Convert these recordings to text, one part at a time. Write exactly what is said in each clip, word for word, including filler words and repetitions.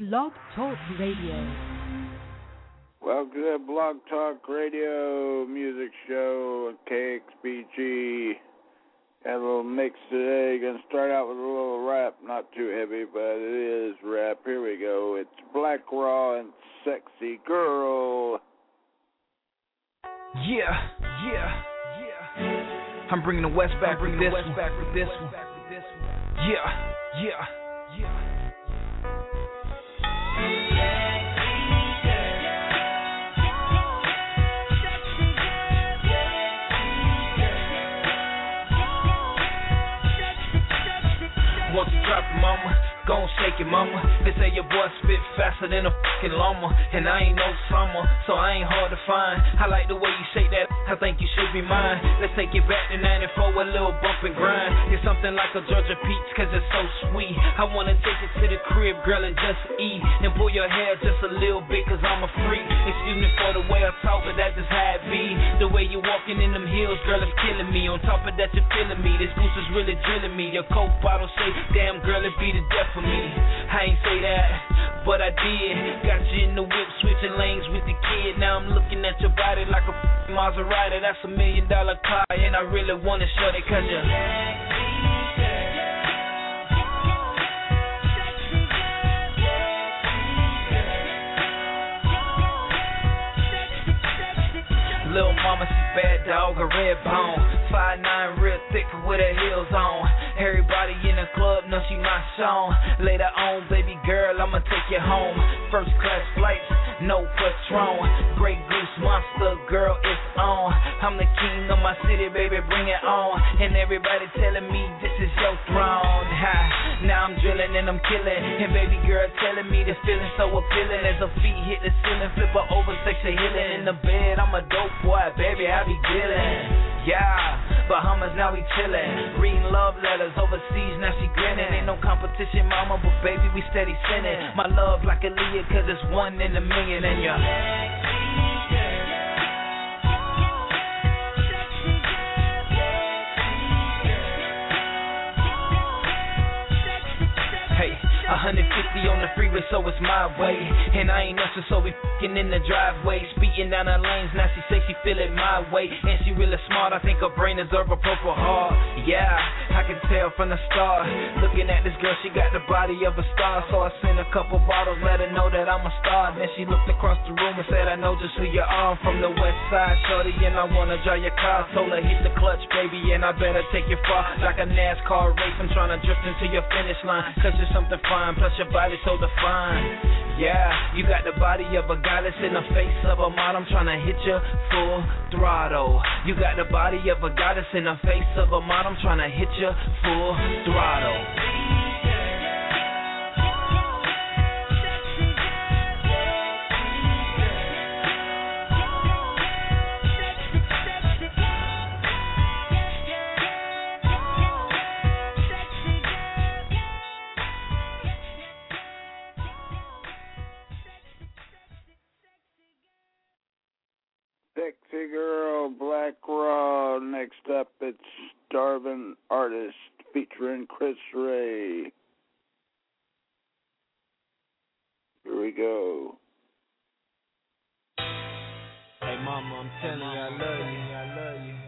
Blog Talk Radio. Welcome to the Blog Talk Radio music show, K X B G. Got a little mix today. Gonna start out with a little rap, not too heavy, but it is rap. Here we go. It's Black Raw and Sexy Girl. Yeah, yeah, yeah. I'm bringing the West back, bringing the West back with this one. Yeah, yeah, yeah. Want to drop it, mama? Gon' shake it, mama. They say your boy spit faster than a fucking llama, and I ain't no summer, so I ain't hard to find. I like the way you shake that, I think you should be mine. Let's take it back to ninety-four, a little bump and grind. It's something like a Georgia peach, cause it's so sweet. I wanna take it to the crib, girl, and just eat. And pull your hair just a little bit, cause I'm a freak. Excuse me for the way I talk, but that's just how it be. The way you walking in them heels, girl, it's killing me. On top of that, you're feeling me. This goose is really drilling me. Your coke bottle say, damn, girl, it be the death for me. I ain't say that, but I did. Got you in the whip, switching lanes with the kid. Now I'm looking at your body like a f***ing Maserati. That's a million dollar car, and I really wanna shut it, cause you're Lil' mama, she bad dog, a red bone. five nine, real thick with her heels on. Everybody in the club know she my song. Later on, baby girl, I'ma take you home. First class flights, no Patron. Grey Goose monster, girl, it's on. I'm the king of my city, baby, bring it on. And everybody telling me this is your throne. Ha, now I'm drilling and I'm killing. And baby girl telling me this feeling so appealing. As her feet hit the ceiling, flip her over, sexy healing. In the bed, I'm a dope boy, baby, I be dealing. Yeah, Bahamas, now we chillin'. Reading love letters overseas, now she grinning. Ain't no competition, mama, but baby, we steady sinning. My love like a Aaliyah, cause it's one in a million. And you're one hundred fifty on the freeway, so it's my way. And I ain't nothing, so we f***ing in the driveway. Speeding down her lanes, now she say she feel it my way. And she really smart, I think her brain deserve a purple heart. Yeah, I can tell from the start. Looking at this girl, she got the body of a star. So I sent a couple bottles, let her know that I'm a star. Then she looked across the room and said, I know just who you are. I'm from the west side, shorty, and I wanna drive your car. Told her, hit the clutch, baby, and I better take you far. Like a NASCAR race, I'm trying to drift into your finish line. Cause there's something fine, plus your body so defined. Yeah, you got the body of a goddess in the face of a model. I'm tryna hit you full throttle. You got the body of a goddess in the face of a model. I'm tryna hit you full throttle. Sexy Girl, Black Raw. Next up, it's Starvin' Artist featuring Chris Ray. Here we go. Hey, mama, I'm telling you, I love you. I love you.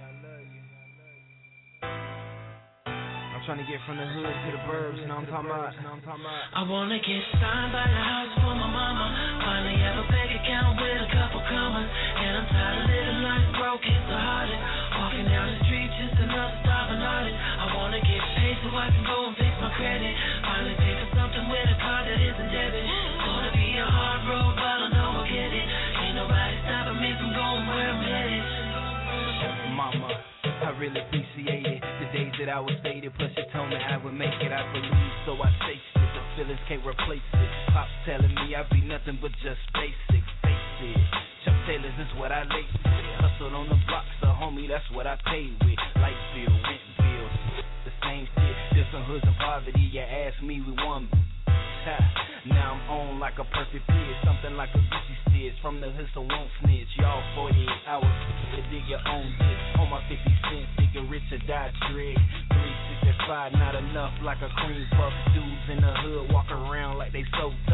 I'm trying to get from the hood to the burbs, you know what I'm talking about? I wanna get signed by the house for my mama. Finally have a bank account with a couple commas. And I'm tired of living life broke, it's the hardest. Walking down the street, just another starving artist. I wanna get paid so I can go and fix my credit. Finally pay for something with a card that isn't debit. It's gonna be a hard road, but I know I'll get it. Ain't nobody stopping me from going where I'm headed. Mama, I really appreciate it. The days that I was faded, plus you told me I would make it. I believe, so I chased it. The feelings can't replace it. Pop's telling me I'd be nothing but just basic. Face it. Chuck Taylors is what I lace with. Hustled on the block, so homie, that's what I paid with. Light bill, rent bills, the same shit. Different hoods and poverty, you ask me, we won. Ha. Now I'm on like a perfect pitch, something like a Gucci stitch. From the hood, so won't snitch. Y'all forty-eight hours to dig your own ditch. On my fifty cents, figure rich or die trick. three sixty-five, not enough like a cream puff. Dudes in the hood walk around like they so tough. So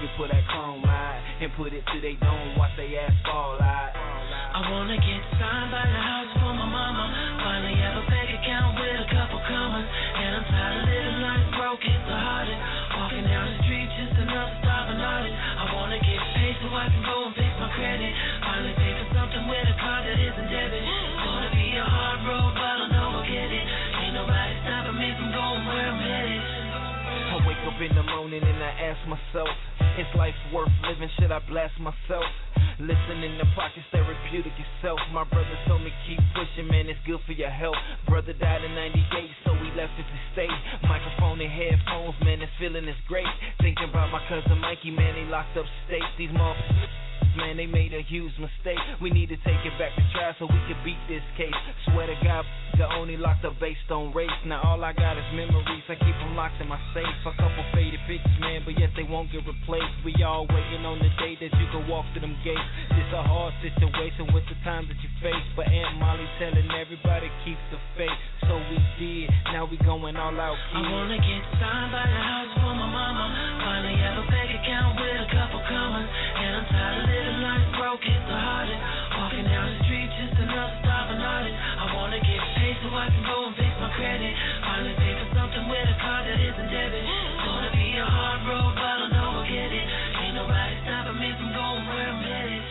can put that chrome light and put it to they dome, watch they ass fall out. I wanna get signed by the house for my mama. Finally have a bank account with a couple commas. And I'm tired of living life broke, it's the hardest. Walking down the street, just another starving artist. I wanna get paid so I can go and fix my credit. Finally pay for something with a card that isn't debit. It's gonna be a hard road, but I know I'll get it. Ain't nobody stopping me from going where I'm headed. I wake up in the morning and I ask myself, is life worth living? Should I blast myself? Listen in the pockets, therapeutic yourself. My brother told me keep pushing, man, it's good for your health. Brother died in ninety-eight, so we left it to stay. Microphone and headphones, man, this feeling is great. Thinking about my cousin Mikey, man, they locked up state. These motherfuckers, man, they made a huge mistake. We need to take it back to trial so we can beat this case. Swear to God, the only locked up based on race. Now all I got is memories, I keep them locked in my safe. A couple faded pictures, man, but yet they won't get replaced. We all waiting on the day that you can walk through them gates. It's a hard situation with the times that you face, but Aunt Molly telling everybody keep the faith. So we did, now we going all out, kid. I wanna get signed by the house for my mama. Finally have a bank account with a couple commas. And I'm tired of living life broke, it's the hardest. Walking down the street, just another starving artist. I wanna get paid so I can go and fix my credit. Finally pay for something with a card that isn't debit. It's gonna be a hard road, but I know I'll get it. Ain't nobody stopping me from going where I'm headed.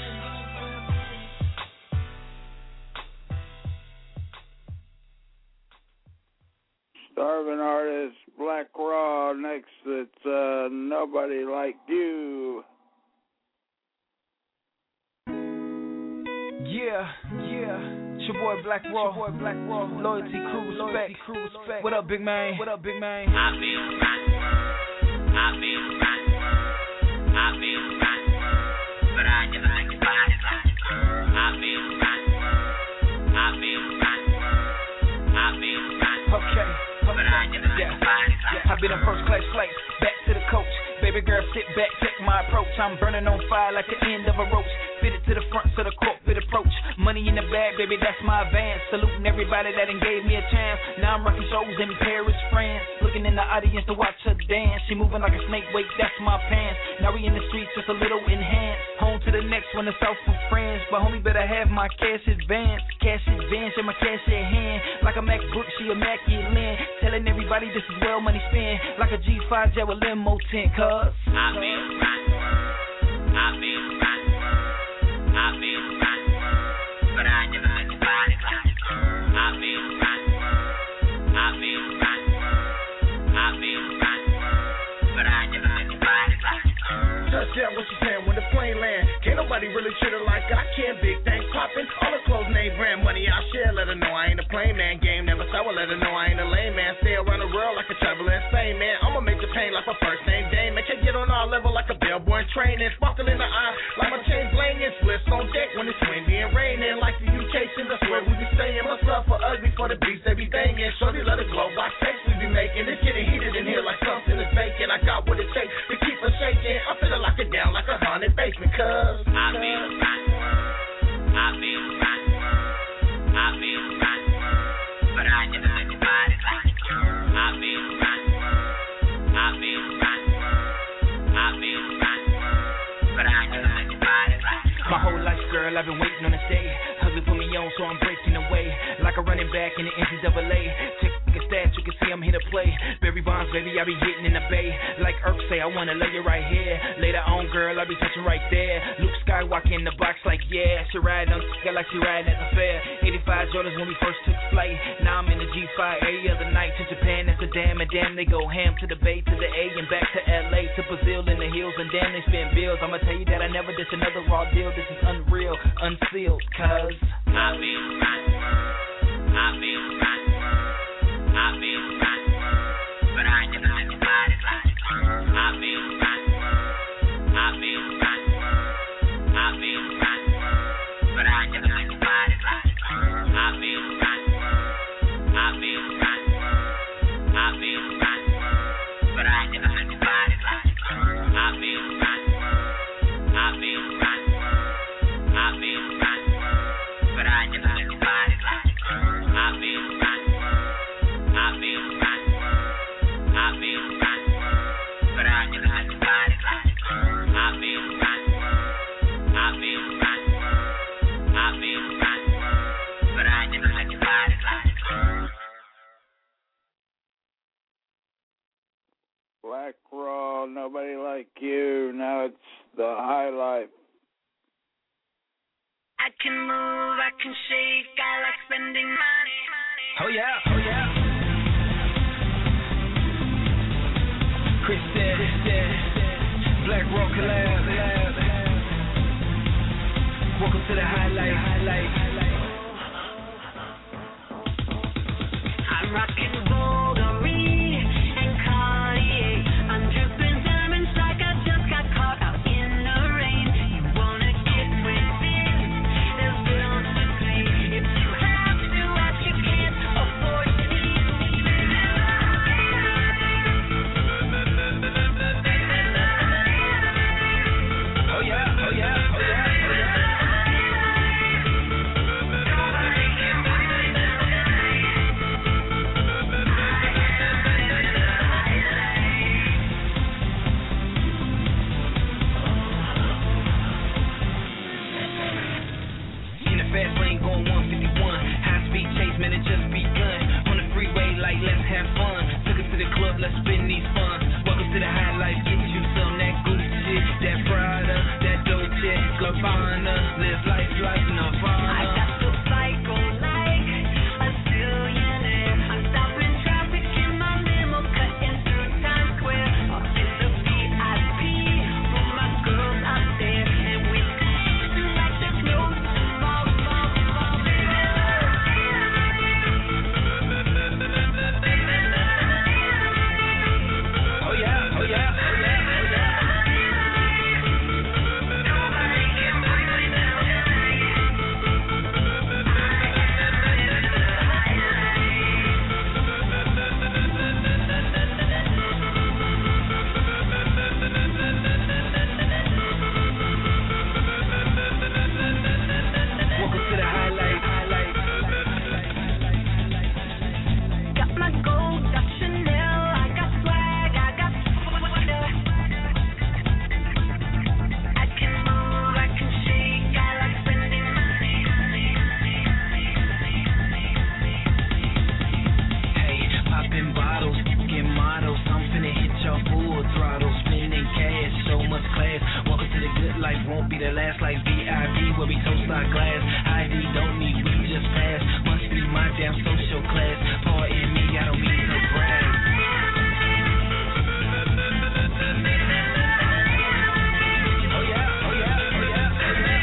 Starving Artist, Black Raw. Next, it's uh, Nobody Like You. Yeah, yeah. It's your boy Black Raw, boy Black Raw. Loyalty, crew, respect. Loyalty, crew, respect. What up, big man? What up, big man? I be right, I be right, I be right, but I just think about it like I be right, I be right, I be right. Okay, but I just think about it like I've been on first class flights, back to the coach. Baby girl, sit back, check my approach. I'm burning on fire like the end of a roach. Fitted to the front, so the cockpit approach. Money in the bag, baby, that's my advance. Saluting everybody that done gave me a chance. Now I'm rocking shows in Paris, France. Looking in the audience to watch her dance. She moving like a snake, wait, that's my pants. Now we in the streets, just a little enhanced. Home to the next one, it's out for friends. But homie better have my cash advance. Cash advance, and my cash at hand. Like a MacBook, she a Mackie Lynn. Telling everybody this is well money spent. Like a G five jet with limo tint, cuz I be right, I be right, I be right, but I just think about it like I be right, I be right, I be right, but I just think about it like touchdown, what you saying when the plane land? Can't nobody really treat her like I can. Big things poppin', all the clothes name brand money I share. Let her know I ain't a plain man. Game never sour, let her know I ain't a lame man. Stay around the world like a traveler insane man. I'ma make the pain like my first name Dame. Man, can't get on our level like a billboard train. And sparkle in the eye like my chain blingin'. Splits on deck when it's windy and raining. Like the U K shit, that's where we be staying. My stuff for ugly for the beats they be banging. Shorty let it glow, watch text we be making. It's getting heated in here like something is baking. I got what it takes to keep her shaking. I'm feeling like it down like a haunted basement, cuz I be right, I be right, I be right, but I just think about it like I be right, I be right, I be right, but I just think about it like my whole life, girl, I've been waiting on this day. Husband put me on, so I'm breaking away like a running back in the N C double A. Check the stats, you can see I'm here to play. Barry Bonds, baby, I be hitting in the bay. Like Irk say, I wanna lay you right here. Later on, girl, I be touching right there. Luke Skywalker in the box, like yeah. She riding on the like she riding at the fair. eighty-five Jordans when we first took flight. Now I'm in the G five every other night. To Japan, that's a damn, and damn, they go ham. To the Bay, to the A, and back to L A. To Brazil in the hills, and damn, they spend bills. I'ma tell you that I never did another raw deal. This is unreal, unsealed, cuz I be right, I be right, I be right, but I just think about it like I be right, I be right, I be right, but I just think about it like I be right, I be right, I be right, but I just think about it like I be right, I be right, I be right, but I just think about it like I be like you. Now it's the high life. I can move, I can shake, I like spending money. Oh yeah, oh yeah. Chris said, Black Rock Collab. Welcome to the highlight, highlight. I'm rocking Bulgari and Cartier. I'm dripping diamonds like I just got caught out in the rain. You wanna get with this? There's bills to pay. If you have to ask, you can't afford to leave. Oh yeah, oh yeah, oh yeah, oh yeah. In the fast lane going one fifty-one, high speed chase, man, it just begun. On the freeway, like let's have fun. Took it to the club, let's spend these funds. Welcome to the high life, get you some that Gucci, that Prada, that Dolce, Gabbana, live life like Nirvana. I got the psycho like a billionaire. I'm stopping traffic in my limo, cutting through Times Square. Up in the V I P for my girls out there, and we do like there's no tomorrow. Oh yeah, oh yeah, oh yeah, oh yeah. Welcome to the highlight, highlight. Got my gold, got Chanel, I got swag, I got swagger. I can move, I can shake, I like spending money. Hey, popping bottles, get models. I'm finna hit your full throttle, spending cash, so much class. Welcome to the good life, won't be the last like V I P, where we toast our glass. I D don't need, we just pass. Must be my damn social class. Pardon me, I don't mean to brag. Oh yeah, oh yeah, oh yeah, oh yeah.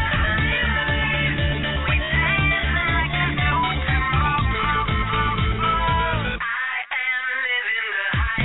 I am living the high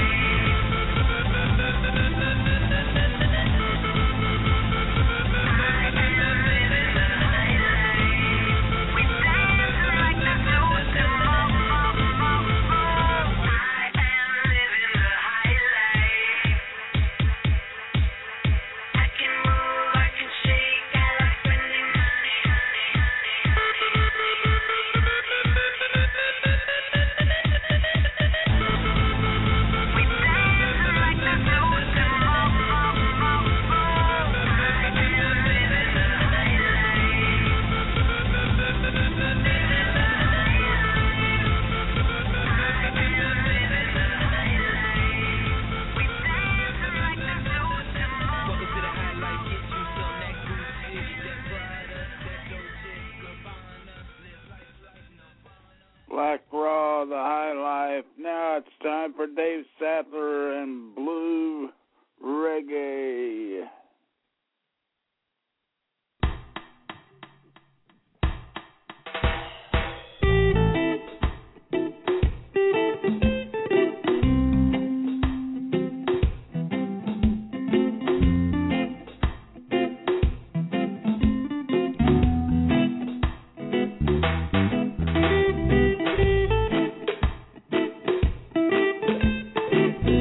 Black Raw, the high life. Now it's time for Dave Sattler and Blue Reggae. life.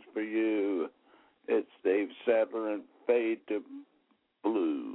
songs for you. It's Dave Sadler and Fade to Blue.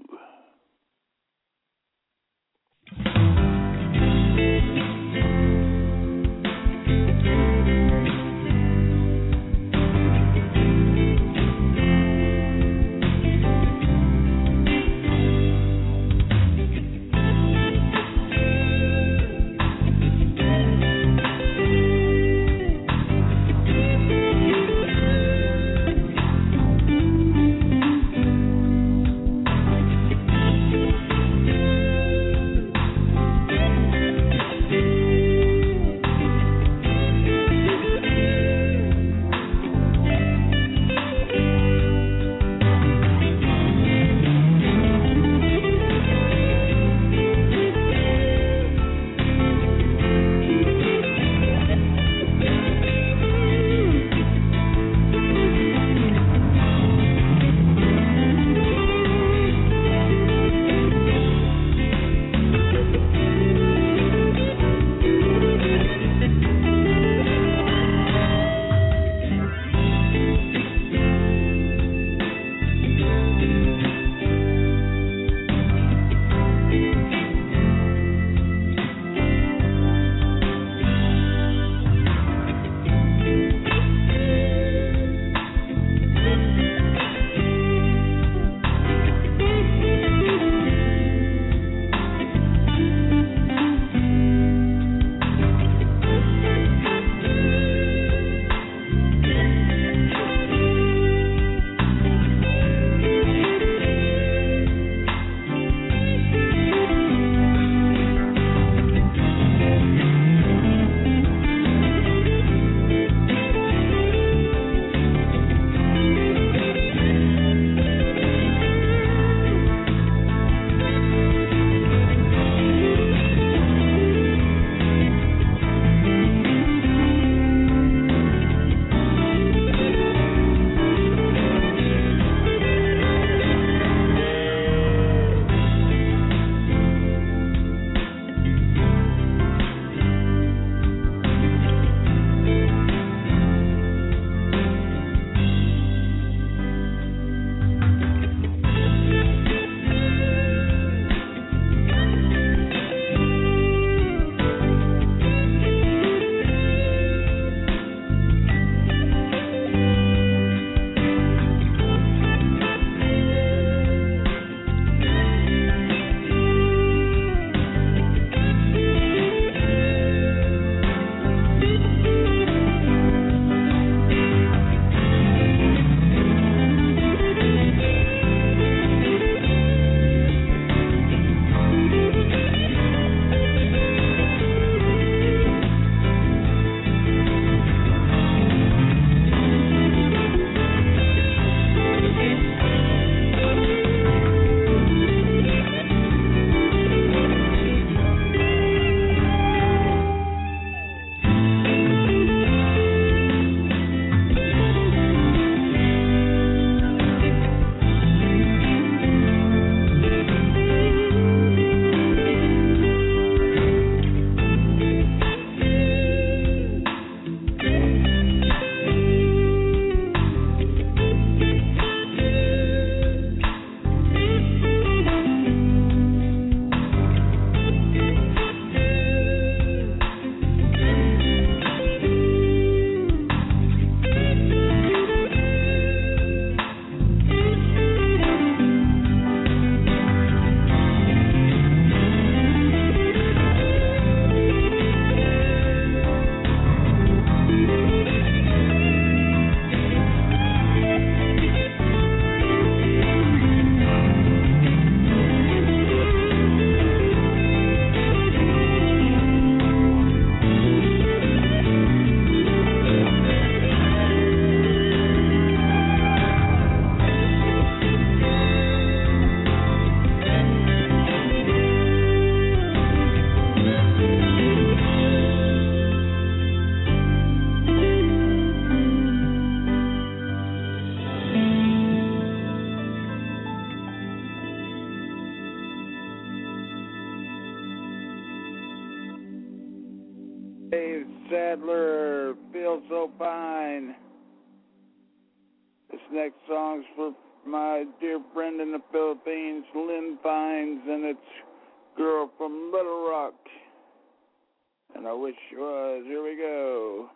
next song's for my dear friend in the Philippines, Lynn Pines, and it's Girl from Little Rock. And I wish you was. Here we go.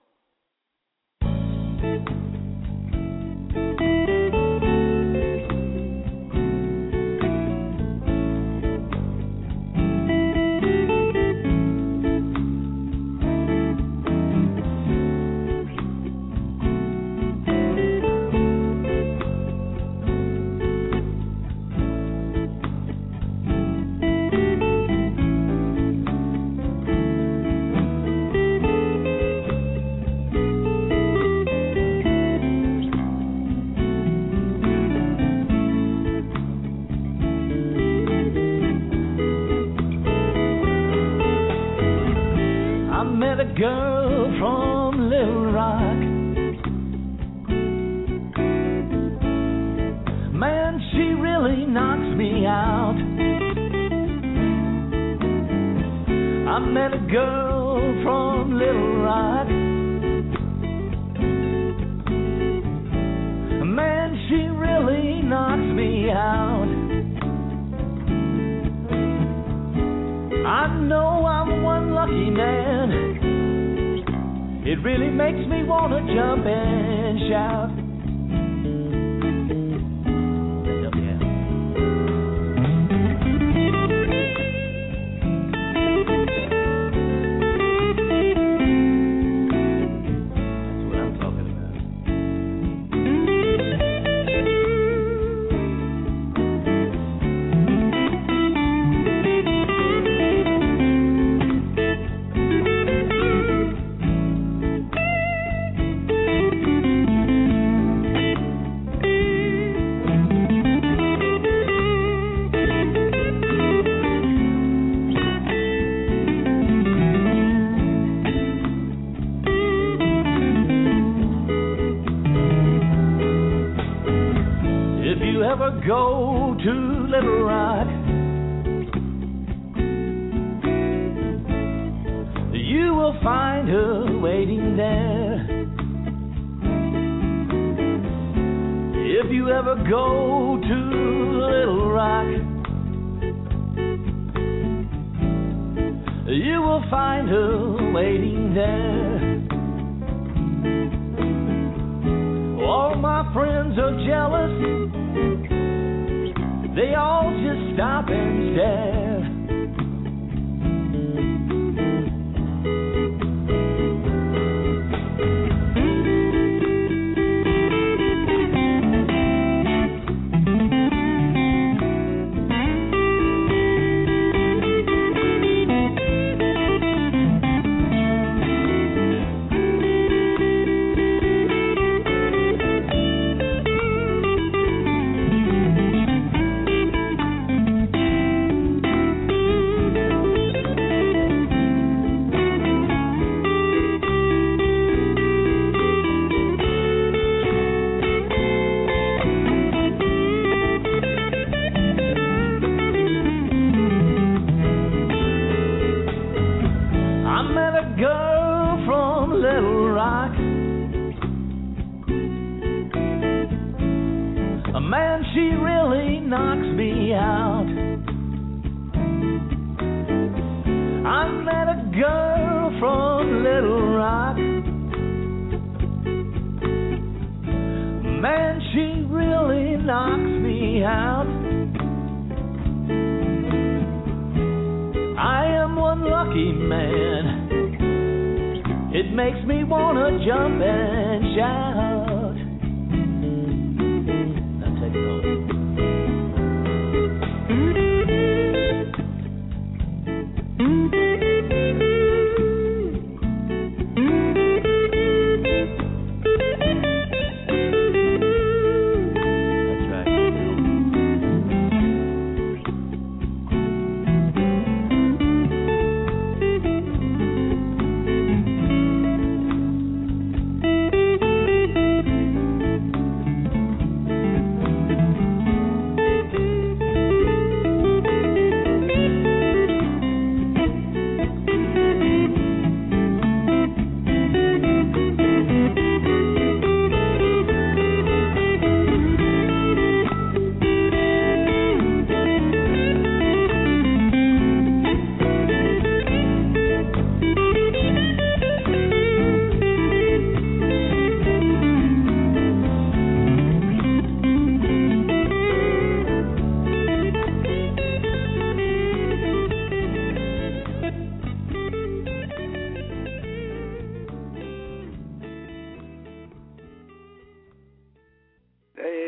Girl from Little Rock, man, she really knocks me out. I met a girl from Little Rock, man, she really knocks me out. I know I'm one lucky man. It really makes me want to jump and shout. That's what I'm talking about. Go to Little Rock, you will find her waiting there. If you ever go to Little Rock, you will find her waiting there. All my friends are jealous. They all just stop and stare.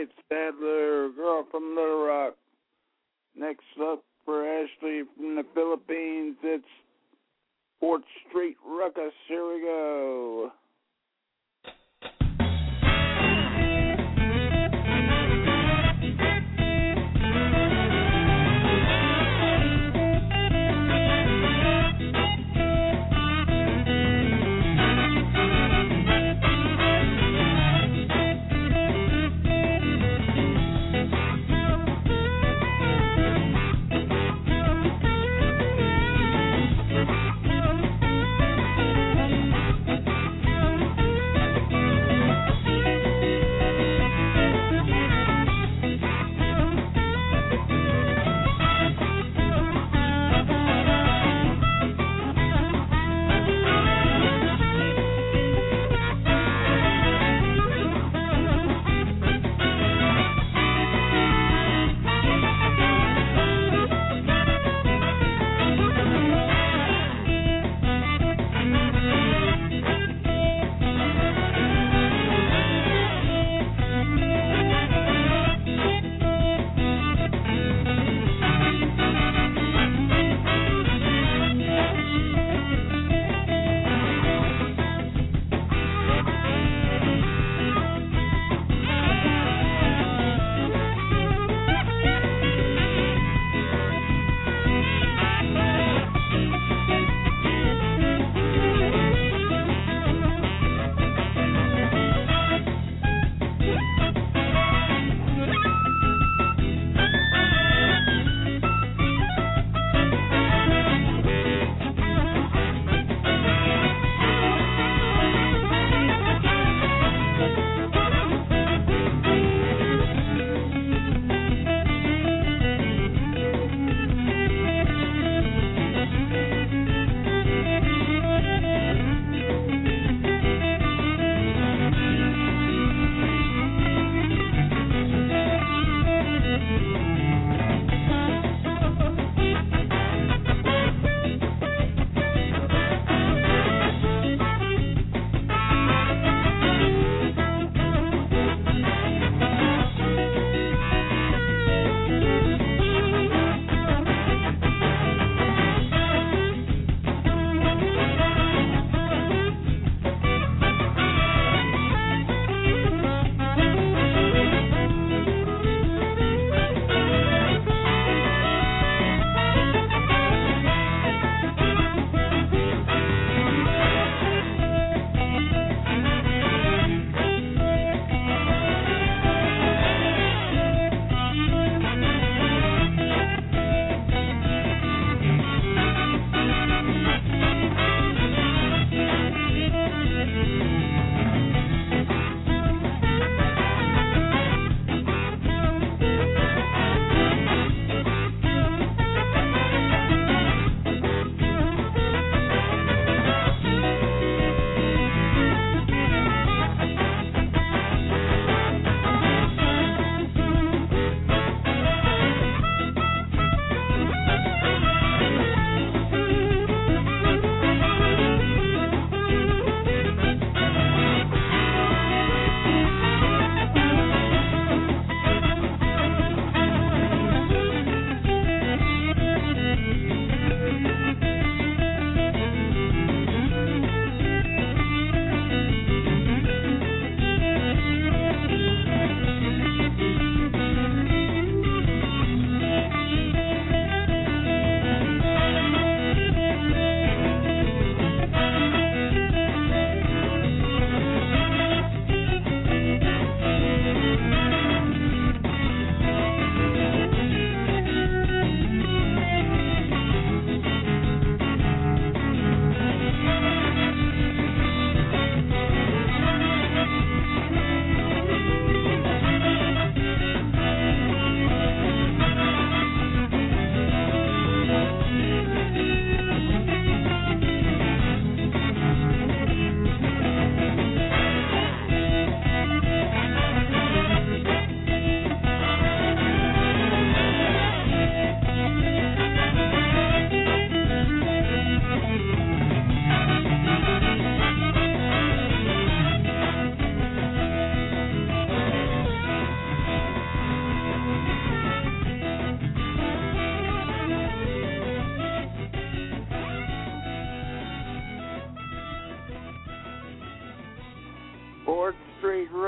Kate Stadler, girl from Little Rock. Next up for Ashley from the Philippines, it's Fourth Street Ruckus. Here we go. Thank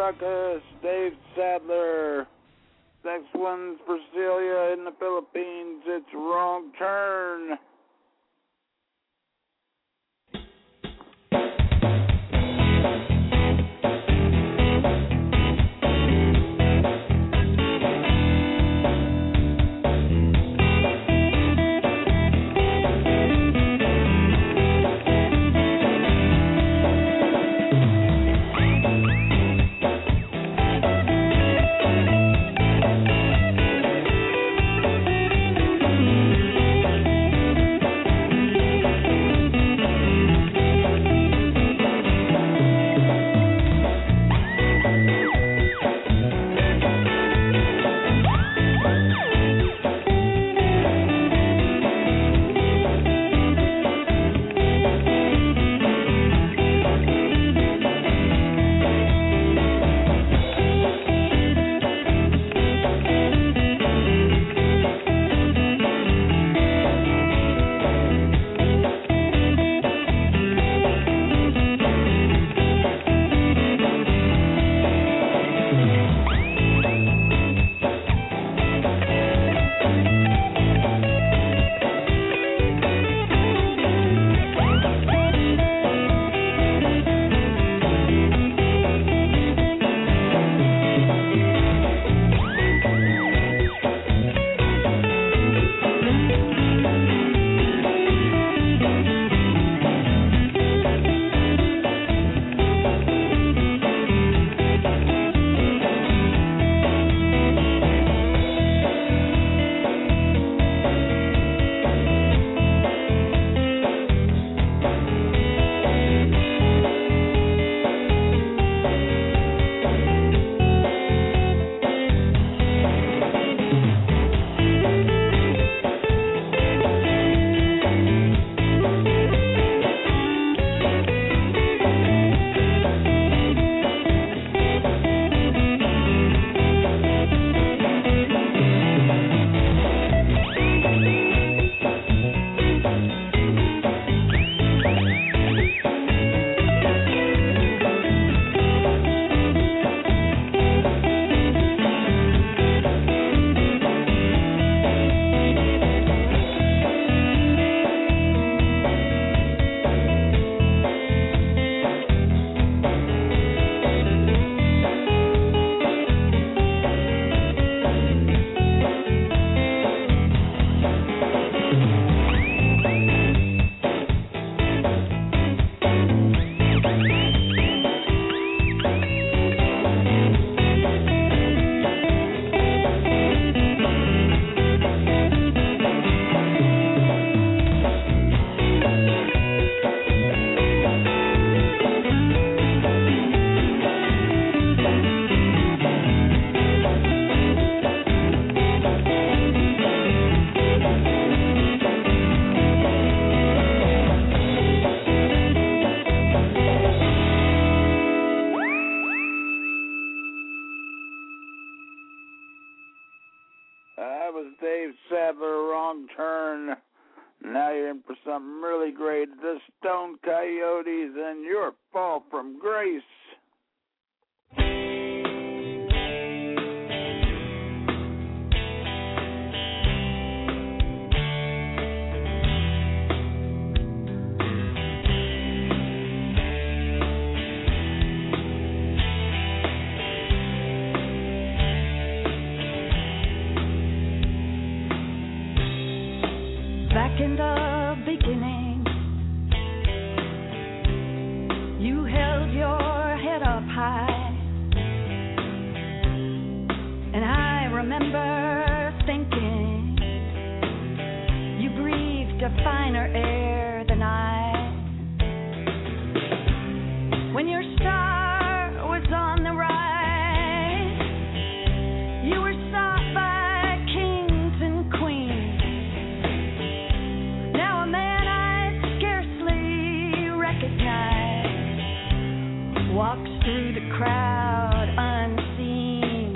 Ruckus, Dave Sadler. Next one's for Celia in the Philippines. It's Wrong Turn. Now you're in for something really great. The Stone Coyotes and Your Fall from Grace. Back in the beginning, you held your head up high, and I remember thinking you breathed a finer air than I. When your star was on the rise, you were sought by kings and queens. Walks through the crowd unseen.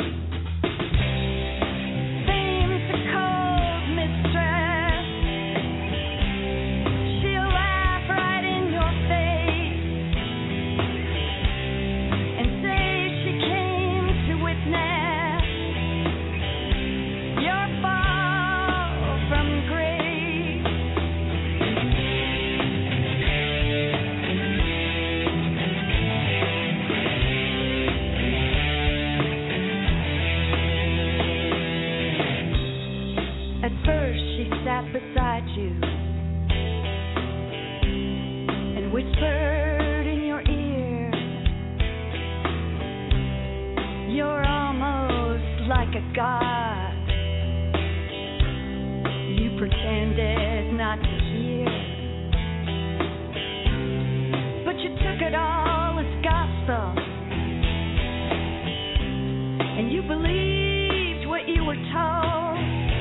Fame's a cold mistress, like a god. You pretended not to hear, but you took it all as gospel, and you believed what you were told.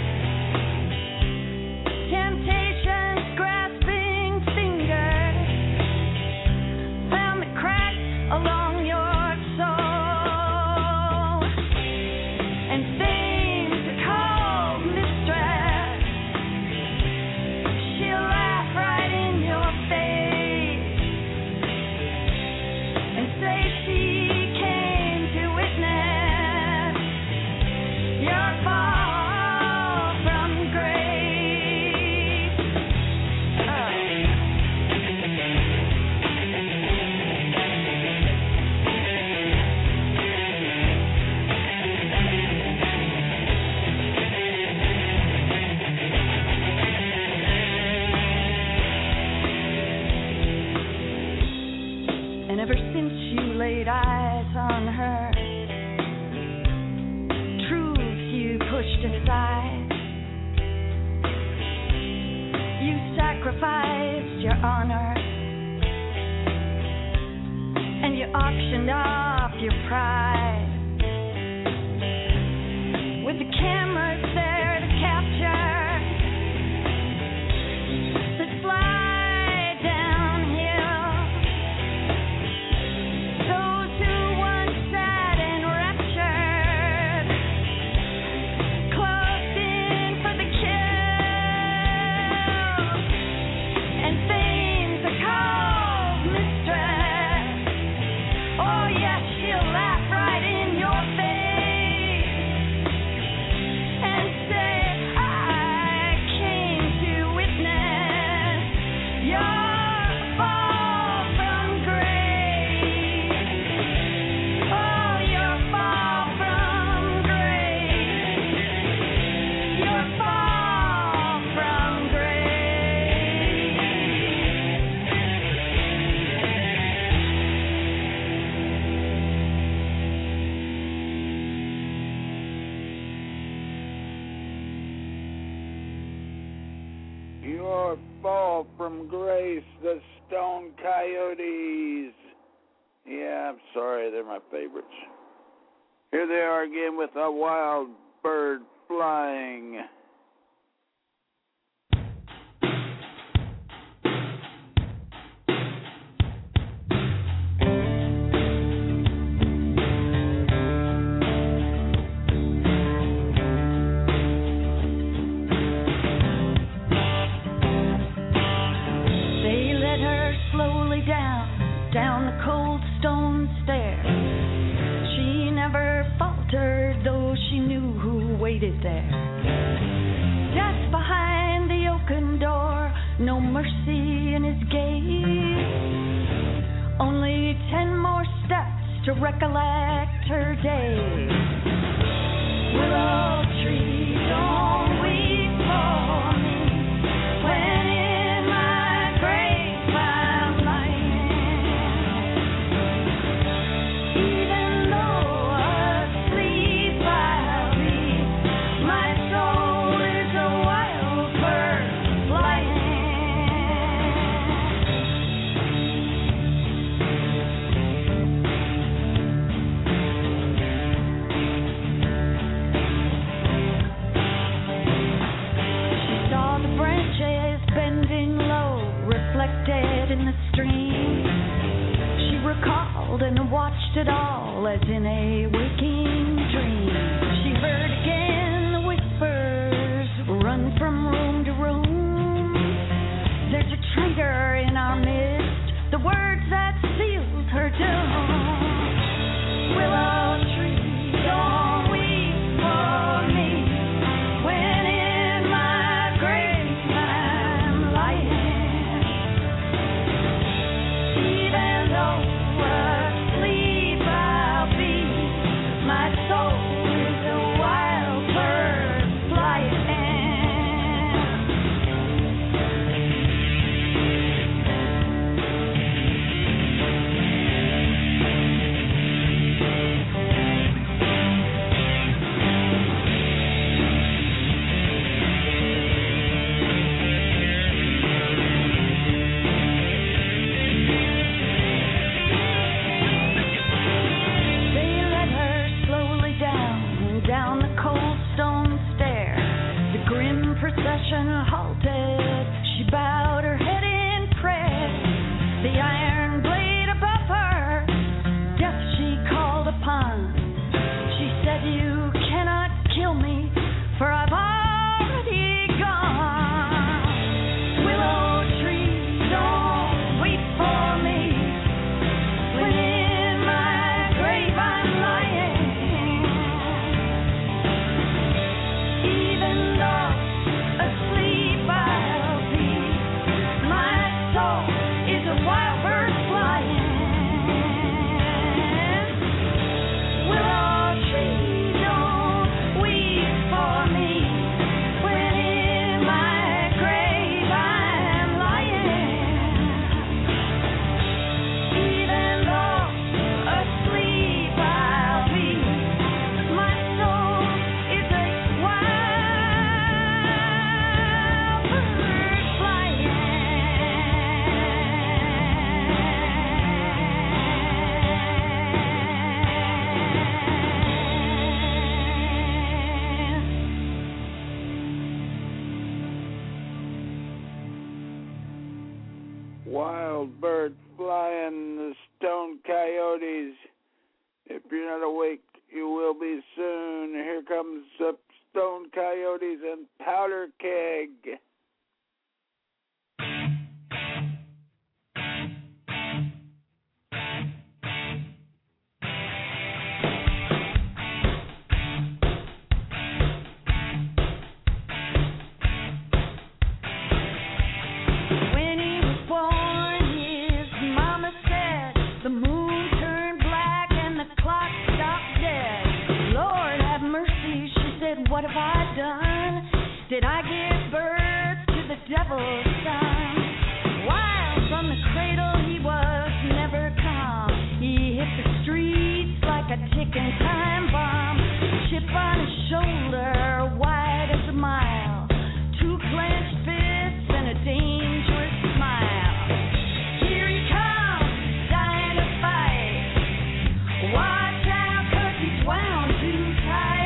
Temptation's grasping finger found the cracks along your soul, and things are called mistress. She'll laugh right in your face and say she came to witness your fall from grace. Oh. And ever since you laid eyes on her, truths you pushed aside, you sacrificed your honor, and you auctioned off your pride. With the cameras there to capture the slide downhill, those who once sat enraptured, closed in for the kill, and things are called mistress. Oh yes, she'll laugh right in your face and say, I came to witness your fall from grace. Oh, your fall from grace. Your fall from grace. Your fall from grace, the Stone Coyotes. Yeah, I'm sorry, they're my favorites. Here they are again with a wild bird flying. They led her slowly down, down the cold stone stair. She never faltered, though she knew who waited there. Just behind the oaken door, no mercy in his gaze. Only ten more steps to recollect her days. Willow tree, don't weep for me when in my grave I'm lying. Even though asleep I'll be, my soul is a wild bird flying. She saw the branches bending low, reflected in the stream. She recalled and watched it all as in a waking dream. She heard again the whispers run from room to room. There's a traitor in our midst, the words that sealed her doom. Willow tree, don't weep for me when in my grave I'm lying. Even though asleep I'll be, my soul is a wild bird flying. Wild bird flying, the stone coyotes. If you're not awake, you will be soon. Here comes the stone coyotes and powder keg. What have I done? Did I give birth to the devil's son? Wild from the cradle, he was never calm. He hit the streets like a ticking time bomb. Chip on his shoulder, wide as a mile. Two clenched fists and a dangerous smile. Here he comes, dying to fight. Watch out, 'cause he's wound too tight.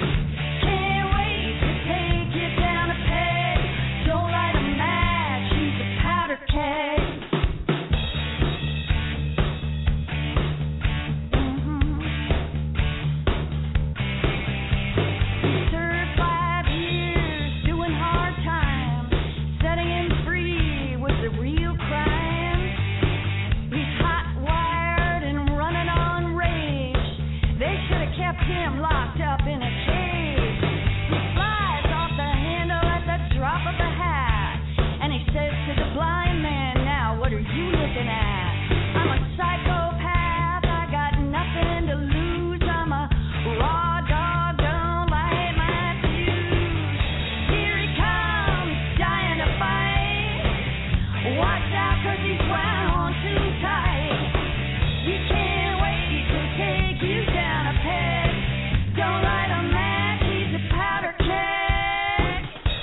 Him locked up in a cage. He flies off the handle at the drop of the hat, and he says to the blind man, now what are you looking at? I'm a psychopath, I got nothing to lose. I'm a raw dog, don't light my fuse. Here he comes, dying to fight. Watch out, 'cause he's wound too tight. He can't wait to take you down a peg. Don't light a match, he's a powder keg.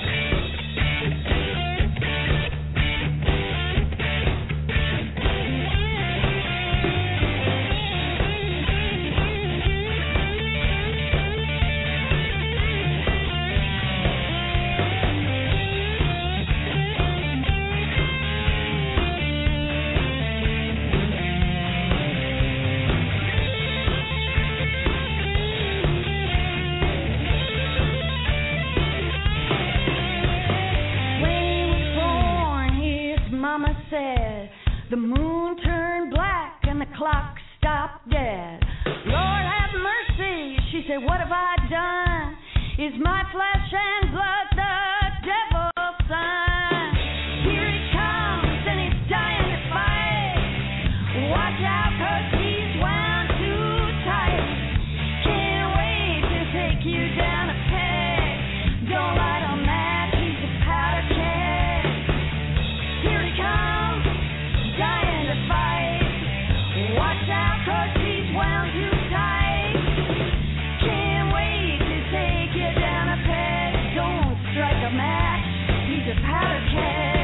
Mama said the moon turned black and the clock stopped dead. Lord have mercy, she said, what have I done? Is my flesh and blood the devil's son? Here he comes and he's dying to fight. Watch out, 'cause he's wound too tight. Can't wait to take you down a peg. Don't light a match, he's a powder keg. Here he comes, dying to fight. Watch out, 'cause he's wound too tight. Can't wait to take you down a peg. Don't strike a match, he's a powder keg.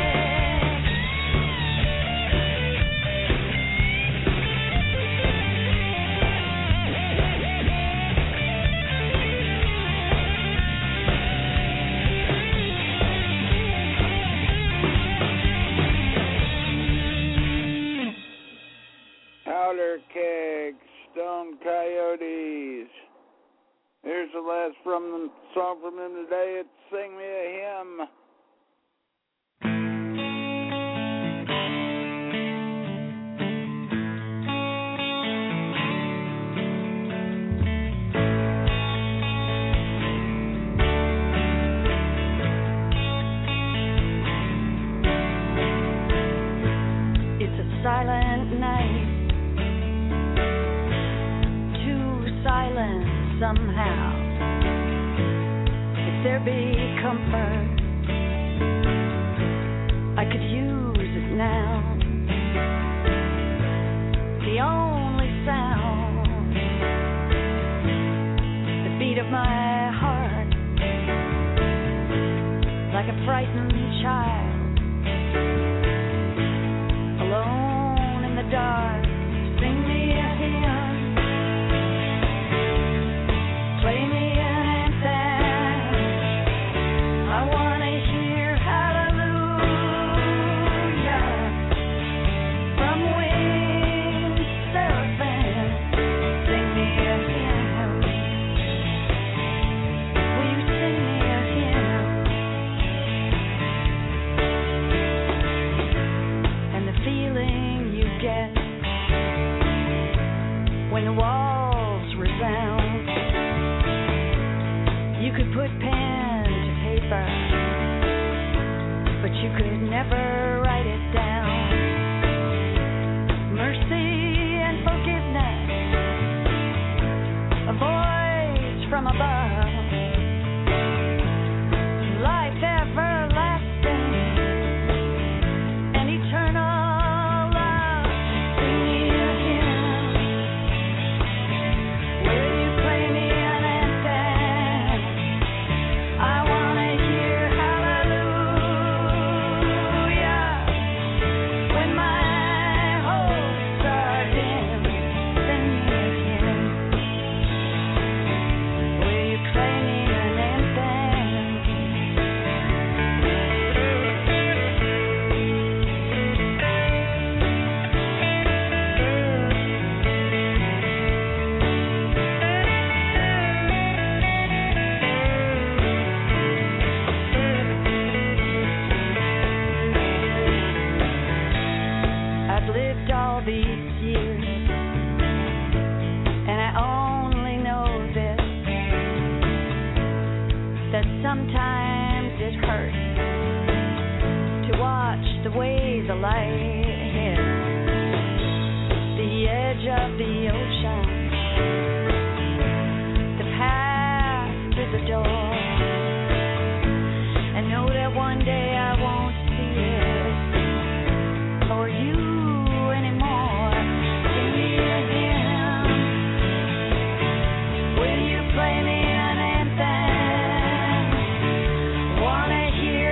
Powder keg, stone coyotes. Here's the last from the song from them today. It's Sing Me a Hymn. It's a silent night. Silent somehow. If there be comfort, I could use it now. The only sound, the beat of my heart, like a frightened child, alone in the dark. Sing me a hymn. Play me an anthem. I wanna hear hallelujah. put pen to paper, but you could never write it down. Mercy and forgiveness, a voice from above, life everlasting and eternal love. Sing me a hymn, will you play me an anthem? I wanna hear hallelujah when my hopes are dim. Sing me a hymn, will you play me an anthem? I've lived all these years, and I only know this, that sometimes it hurts to watch the way the light hits the edge of the ocean, the path to the door, and know that one day I won't see it or you anymore. Sing me a hymn, will you play me an anthem? Wanna hear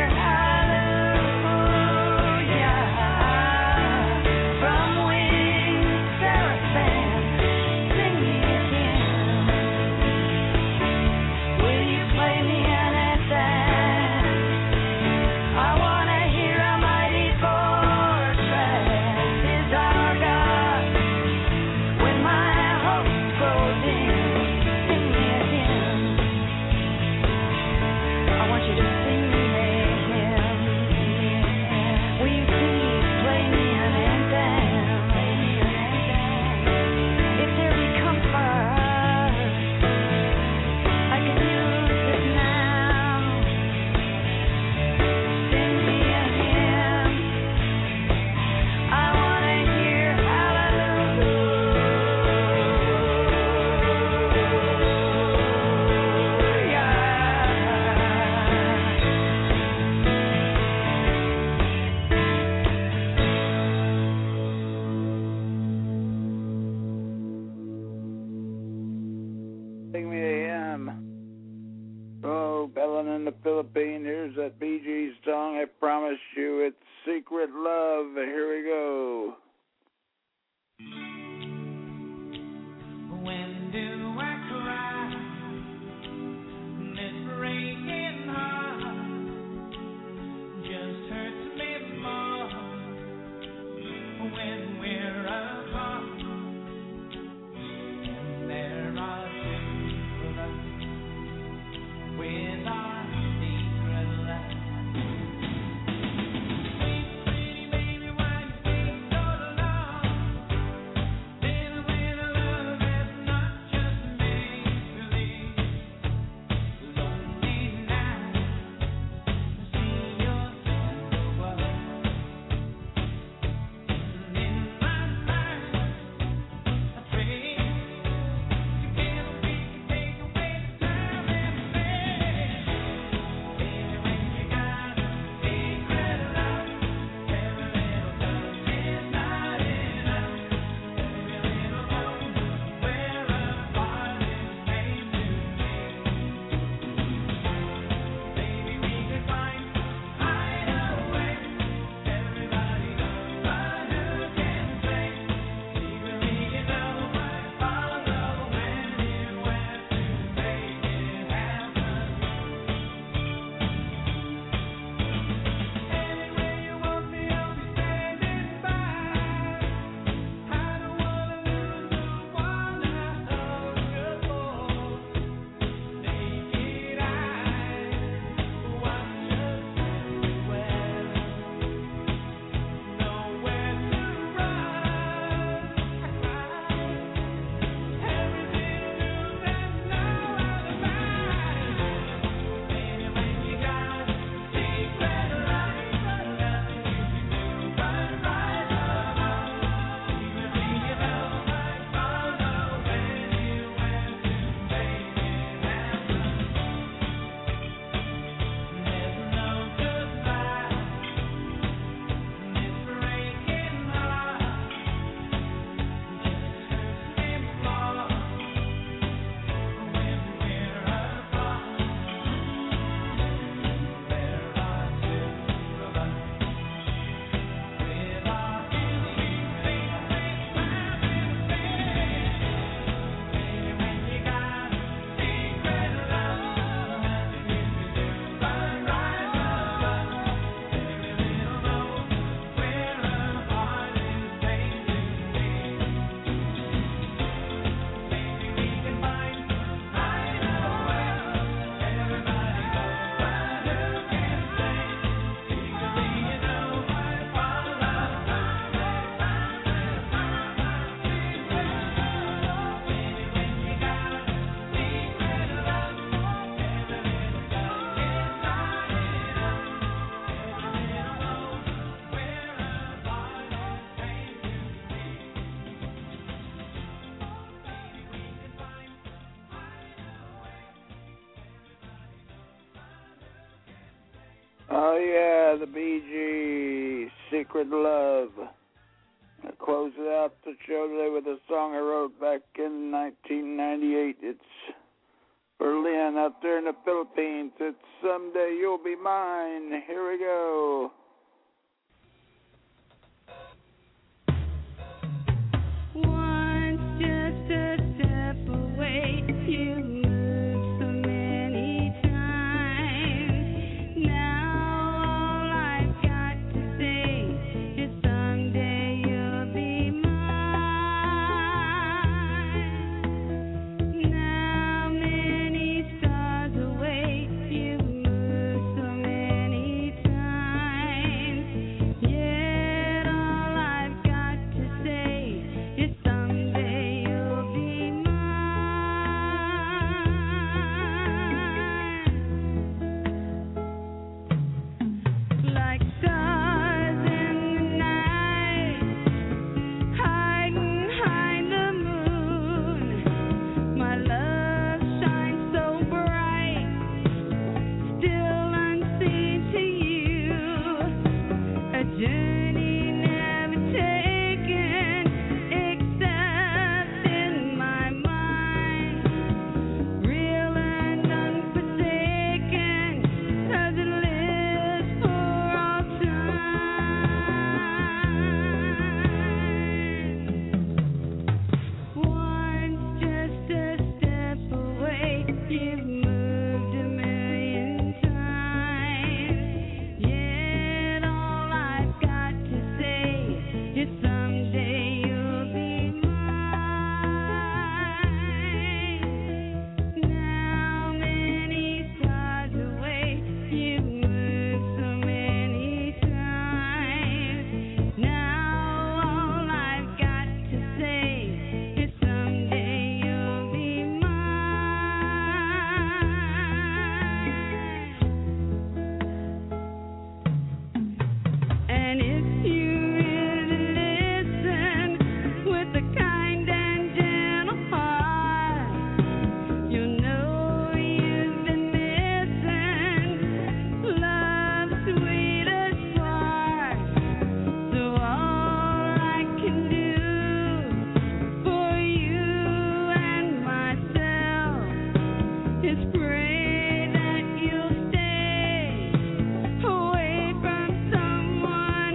hallelujah from winged seraphim. Sing me a hymn, will you play me an anthem? I wanna hear a mighty fortress is our God when my hope grows dim. Sing me a hymn, I want you to sing me a hymn. Will you please play me an anthem? If there be comfort, I can use it now. Sing me a hymn, I wanna hear Sing me a hymn. Oh, Belen in the Philippines. Here's that Bee Gees song. I promise you it's Secret Love. Here we go. When do I cry? This breaking heart just hurts me more when we're apart. And there are two of us with our secret love. Baby, baby, why you stay so long? Then when love has not just made through Oh, yeah, the Bee Gees, Secret Love. I closed out the show today with a song I wrote back in nineteen ninety-eight. It's for Lynn out there in the Philippines. It's Someday You'll Be Mine. Here we go. Once just a step away, you moved so many times. Now all I've got to say is someday you'll be mine. Now many stars away, you moved so many times. Yet all I've got to say is someday you'll be mine. Like stars in the night, hiding behind the moon, my love shines so bright, still unseen to you. A journey never taken, except in my mind, real and unforsaken, 'cause it lives for all time. Once just a step away, you've moved a million times. Yet all I've got to say is someday you'll be mine. Now many stars away, you've moved so many times. Now all I've got to say is someday you'll be mine. And if you really listen with a kind and gentle heart, you'll know you've been missing love's sweetest part. So all I can do for you and myself is pray that you'll stay away from someone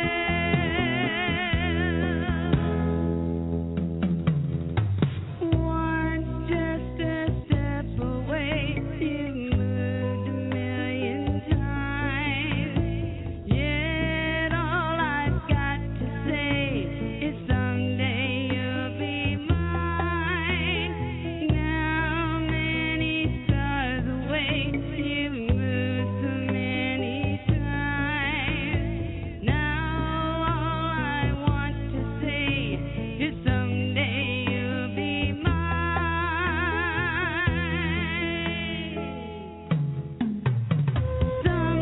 else. Once just a step away, you've moved a million times. Yet all I've got to say is someday you'll be mine. Now many stars away, you've moved so many times. Now all I want to say is someday you'll be mine.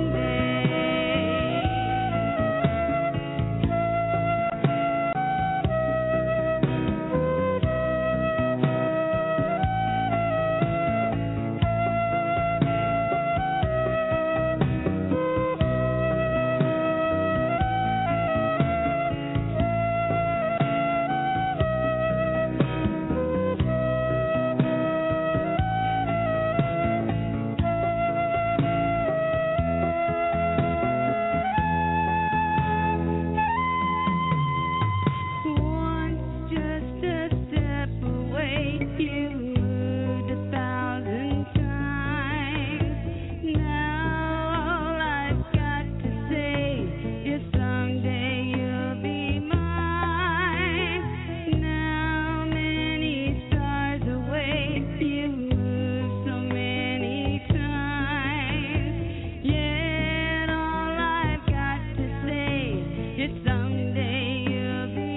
Once just a step away, you've moved a thousand times. Now all I've got to say is someday you'll be mine. Now many stars away, you've moved so many times. Yet all I've got to say is someday you'll be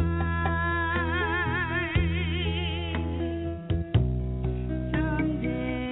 mine. Someday.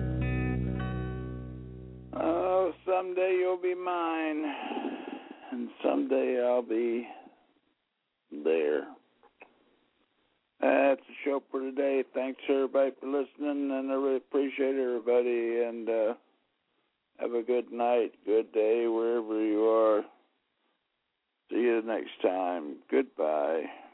Oh, someday you'll be mine. And someday I'll be there. That's the show for today. Thanks everybody for listening, and I really appreciate everybody. And uh, have a good night, good day, wherever you are. See you next time. Goodbye.